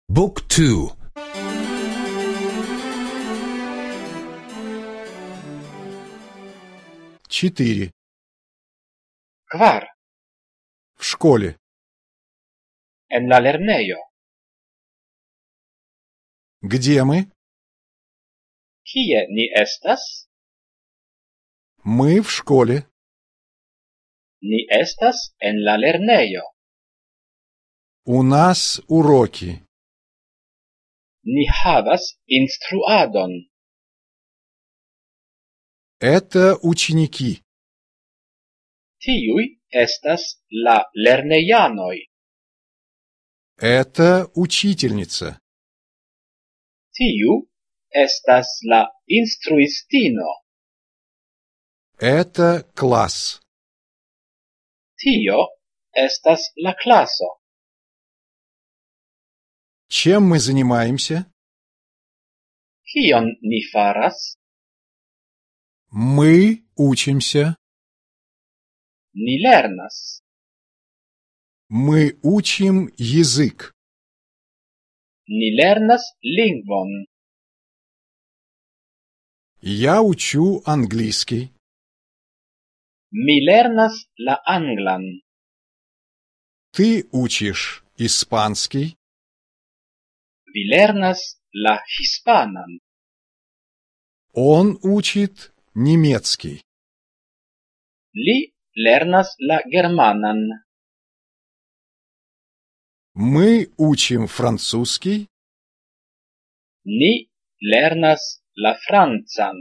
Book 2. 4. Kvar. В школе. En la lernejo. Где мы? Kie ni estas? Мы в школе. Ni estas en la lernejo. У нас уроки. Ni havas instruadon. Это ученики. Tiuj estas la lernejanoj. Это учительница. Tiu estas la instruistino. Это класс. Tio estas la klaso. Чем мы занимаемся? Kion ni faras? Мы учимся. Ni lernas. Мы учим язык. Ni lernas lingvon. Я учу английский. Mi lernas la anglan. Ты учишь испанский. Vi lernas la hispanan. Он учит немецкий. Li lernas la germanan. Мы учим французский. Ni lernas la francan.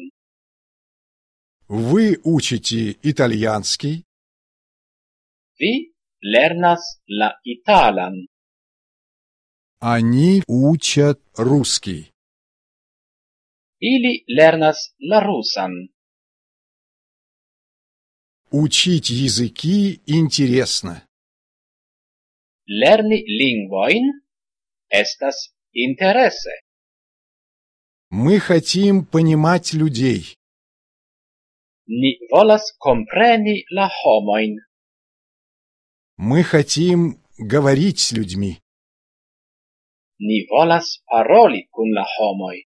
Вы учите итальянский. Vi lernas la italan. Они учат русский. Ili lernas la rusan. Учить языки интересно. Lerni lingvojn estas interese. Мы хотим понимать людей. Ni volas kompreni la homojn. Мы хотим говорить с людьми. Ni volas paroli kun la homoj.